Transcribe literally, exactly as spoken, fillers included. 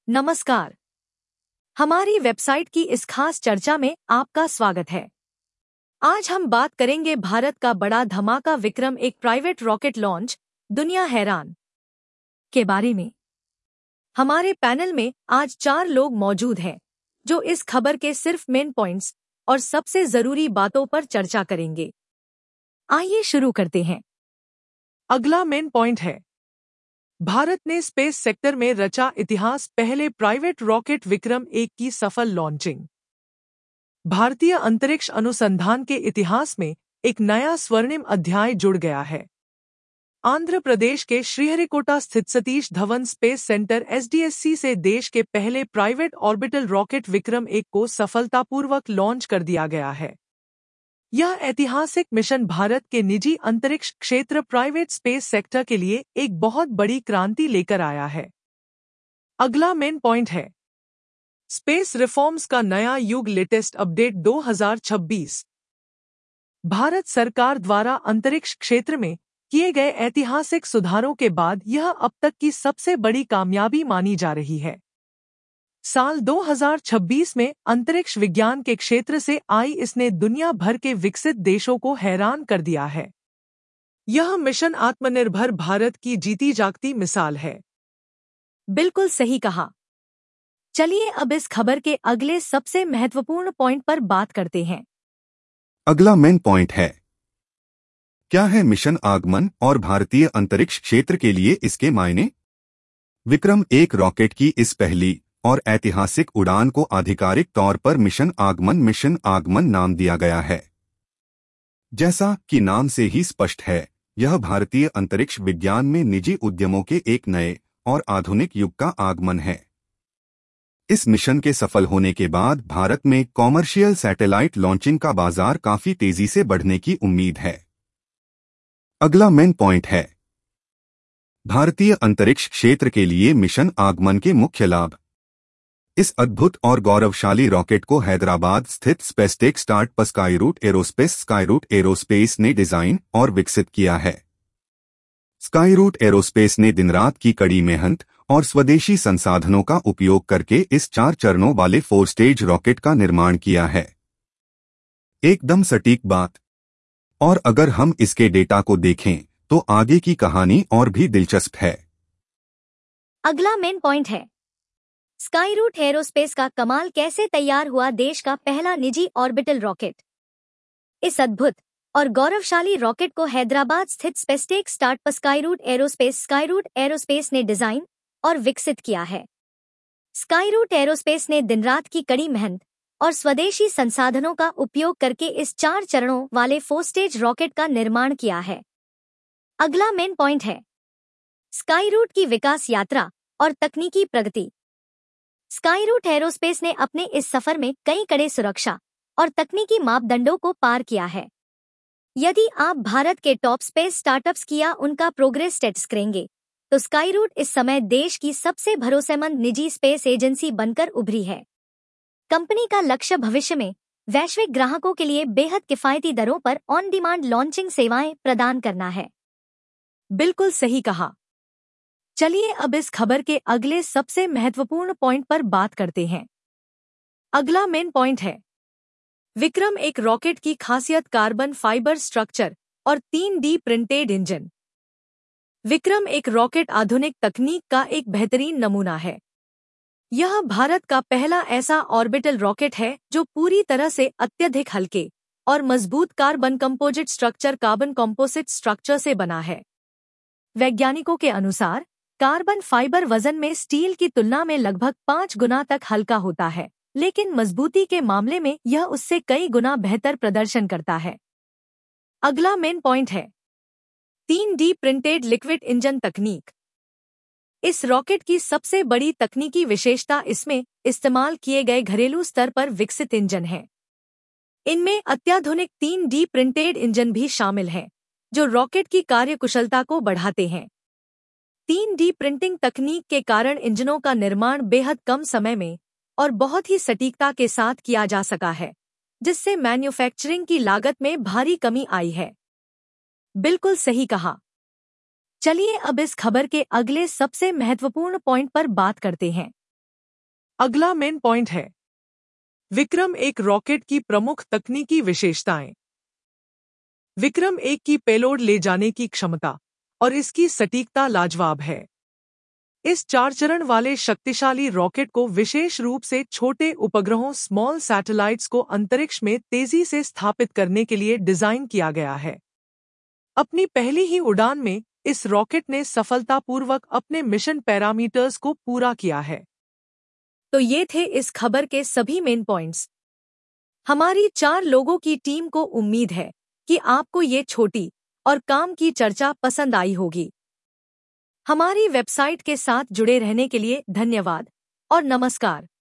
नमस्कार। हमारी वेबसाइट की इस खास चर्चा में आपका स्वागत है। आज हम बात करेंगे भारत का बड़ा धमाका विक्रम एक प्राइवेट रॉकेट लॉन्च, दुनिया हैरान के बारे में। हमारे पैनल में आज चार लोग मौजूद हैं जो इस खबर के सिर्फ मेन पॉइंट्स और सबसे जरूरी बातों पर चर्चा करेंगे। आइए शुरू करते हैं। अगला मेन पॉइंट है, भारत ने स्पेस सेक्टर में रचा इतिहास, पहले प्राइवेट रॉकेट विक्रम एक की सफल लॉन्चिंग। भारतीय अंतरिक्ष अनुसंधान के इतिहास में एक नया स्वर्णिम अध्याय जुड़ गया है। आंध्र प्रदेश के श्रीहरिकोटा स्थित Satish Dhawan space centre S D S C से देश के पहले प्राइवेट ऑर्बिटल रॉकेट विक्रम एक को सफलतापूर्वक लॉन्च कर दिया गया है। यह ऐतिहासिक मिशन भारत के निजी अंतरिक्ष क्षेत्र प्राइवेट स्पेस सेक्टर के लिए एक बहुत बड़ी क्रांति लेकर आया है। अगला मेन पॉइंट है, स्पेस रिफॉर्म्स का नया युग, लेटेस्ट अपडेट दो हज़ार छब्बीस। भारत सरकार द्वारा अंतरिक्ष क्षेत्र में किए गए ऐतिहासिक सुधारों के बाद यह अब तक की सबसे बड़ी कामयाबी मानी जा रही है। साल दो हज़ार छब्बीस में अंतरिक्ष विज्ञान के क्षेत्र से आई इसने दुनिया भर के विकसित देशों को हैरान कर दिया है। यह मिशन आत्मनिर्भर भारत की जीती जागती मिसाल है। बिल्कुल सही कहा। चलिए अब इस खबर के अगले सबसे महत्वपूर्ण पॉइंट पर बात करते हैं। अगला मेन पॉइंट है, क्या है मिशन आगमन और भारतीय अंतरिक्ष क्षेत्र के लिए इसके मायने। विक्रम एक रॉकेट की इस पहली और ऐतिहासिक उड़ान को आधिकारिक तौर पर मिशन आगमन मिशन आगमन नाम दिया गया है। जैसा कि नाम से ही स्पष्ट है, यह भारतीय अंतरिक्ष विज्ञान में निजी उद्यमों के एक नए और आधुनिक युग का आगमन है। इस मिशन के सफल होने के बाद भारत में कॉमर्शियल सैटेलाइट लॉन्चिंग का बाजार काफी तेजी से बढ़ने की उम्मीद है। अगला मेन पॉइंट है, भारतीय अंतरिक्ष क्षेत्र के लिए मिशन आगमन के मुख्य लाभ। इस अद्भुत और गौरवशाली रॉकेट को हैदराबाद स्थित स्पेसटेक स्टार्टअप स्काईरूट एरोस्पेस स्काईरूट एरोस्पेस ने डिजाइन और विकसित किया है। स्काईरूट एरोस्पेस ने दिन रात की कड़ी मेहनत और स्वदेशी संसाधनों का उपयोग करके इस चार चरणों वाले फोर स्टेज रॉकेट का निर्माण किया है। एकदम सटीक बात। और अगर हम इसके डेटा को देखें तो आगे की कहानी और भी दिलचस्प है। अगला मेन पॉइंट है, स्काईरूट एरोस्पेस का कमाल कैसे तैयार हुआ देश का पहला निजी ऑर्बिटल रॉकेट। इस अद्भुत और गौरवशाली रॉकेट को हैदराबाद स्थित स्पेसटेक स्टार्टअप स्काईरूट एरोस्पेस स्काईरूट एरोस्पेस ने डिजाइन और विकसित किया है। स्काईरूट एरोस्पेस ने दिन रात की कड़ी मेहनत और स्वदेशी संसाधनों का उपयोग करके इस चार चरणों वाले फोर स्टेज रॉकेट का निर्माण किया है। अगला मेन पॉइंट है, स्काईरूट की विकास यात्रा और तकनीकी प्रगति। स्काईरूट एरोस्पेस ने अपने इस सफर में कई कड़े सुरक्षा और तकनीकी मापदंडों को पार किया है। यदि आप भारत के टॉप स्पेस स्टार्टअप्स की या उनका प्रोग्रेस स्टेटस करेंगे तो स्काईरूट इस समय देश की सबसे भरोसेमंद निजी स्पेस एजेंसी बनकर उभरी है। कंपनी का लक्ष्य भविष्य में वैश्विक ग्राहकों के लिए बेहद किफायती दरों पर ऑन डिमांड लॉन्चिंग सेवाएं प्रदान करना है। बिल्कुल सही कहा। चलिए अब इस खबर के अगले सबसे महत्वपूर्ण पॉइंट पर बात करते हैं। अगला मेन पॉइंट है, विक्रम एक रॉकेट की खासियत, कार्बन फाइबर स्ट्रक्चर और तीन डी प्रिंटेड इंजन। विक्रम एक रॉकेट आधुनिक तकनीक का एक बेहतरीन नमूना है। यह भारत का पहला ऐसा ऑर्बिटल रॉकेट है जो पूरी तरह से अत्यधिक हल्के और मजबूत carbon composite structure carbon composite structure से बना है। वैज्ञानिकों के अनुसार कार्बन फाइबर वजन में स्टील की तुलना में लगभग पाँच गुना तक हल्का होता है, लेकिन मजबूती के मामले में यह उससे कई गुना बेहतर प्रदर्शन करता है। अगला मेन पॉइंट है, तीन डी प्रिंटेड लिक्विड इंजन तकनीक। इस रॉकेट की सबसे बड़ी तकनीकी विशेषता इसमें इस्तेमाल किए गए घरेलू स्तर पर विकसित इंजन है। इनमें अत्याधुनिक तीन डी प्रिंटेड इंजन भी शामिल हैं, जो रॉकेट की कार्यकुशलता को बढ़ाते हैं। तीन डी प्रिंटिंग तकनीक के कारण इंजनों का निर्माण बेहद कम समय में और बहुत ही सटीकता के साथ किया जा सका है, जिससे मैन्युफैक्चरिंग की लागत में भारी कमी आई है। बिल्कुल सही कहा। चलिए अब इस खबर के अगले सबसे महत्वपूर्ण पॉइंट पर बात करते हैं। अगला मेन पॉइंट है विक्रम एक रॉकेट की प्रमुख तकनीकी विशेषताएं। विक्रम एक की पेलोड ले जाने की क्षमता और इसकी सटीकता लाजवाब है। इस चार चरण वाले शक्तिशाली रॉकेट को विशेष रूप से छोटे उपग्रहों स्मॉल सैटेलाइट्स को अंतरिक्ष में तेजी से स्थापित करने के लिए डिजाइन किया गया है। अपनी पहली ही उड़ान में इस रॉकेट ने सफलतापूर्वक अपने मिशन पैरामीटर्स को पूरा किया है। तो ये थे इस खबर के सभी मेन पॉइंट्स। हमारी चार लोगों की टीम को उम्मीद है कि आपको ये छोटी और काम की चर्चा पसंद आई होगी। हमारी वेबसाइट के साथ जुड़े रहने के लिए धन्यवाद और नमस्कार।